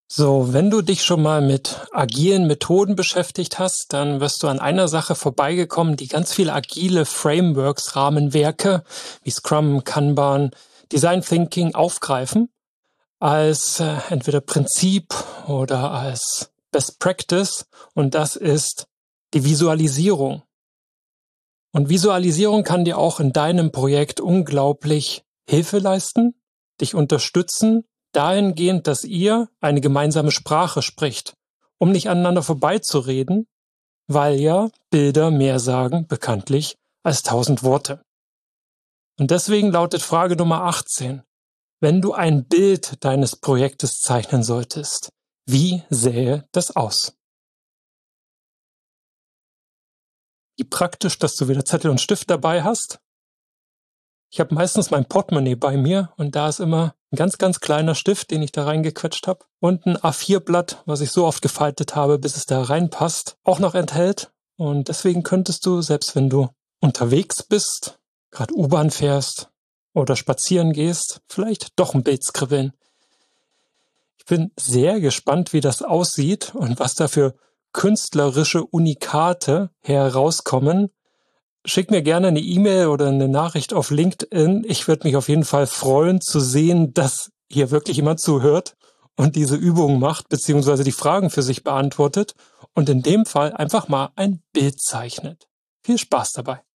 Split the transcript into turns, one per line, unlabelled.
So, wenn du dich schon mal mit agilen Methoden beschäftigt hast, dann wirst du an einer Sache vorbeigekommen, die ganz viele agile Frameworks, Rahmenwerke wie Scrum, Kanban, Design Thinking aufgreifen als entweder Prinzip oder als Best Practice, und das ist die Visualisierung. Und Visualisierung kann dir auch in deinem Projekt unglaublich Hilfe leisten, dich unterstützen, dahingehend, dass ihr eine gemeinsame Sprache spricht, um nicht aneinander vorbeizureden, weil ja Bilder mehr sagen, bekanntlich, als 1000 Worte. Und deswegen lautet Frage Nummer 18: Wenn du ein Bild deines Projektes zeichnen solltest, wie sähe das aus? Wie praktisch, dass du wieder Zettel und Stift dabei hast. Ich habe meistens mein Portemonnaie bei mir und da ist immer ein ganz, ganz kleiner Stift, den ich da reingequetscht habe, und ein A4-Blatt, was ich so oft gefaltet habe, bis es da reinpasst, auch noch enthält. Und deswegen könntest du, selbst wenn du unterwegs bist, gerade U-Bahn fährst oder spazieren gehst, vielleicht doch ein Bild skribbeln. Ich bin sehr gespannt, wie das aussieht und was da für künstlerische Unikate herauskommen. Schick mir gerne eine E-Mail oder eine Nachricht auf LinkedIn. Ich würde mich auf jeden Fall freuen zu sehen, dass hier wirklich jemand zuhört und diese Übung macht, beziehungsweise die Fragen für sich beantwortet und in dem Fall einfach mal ein Bild zeichnet. Viel Spaß dabei.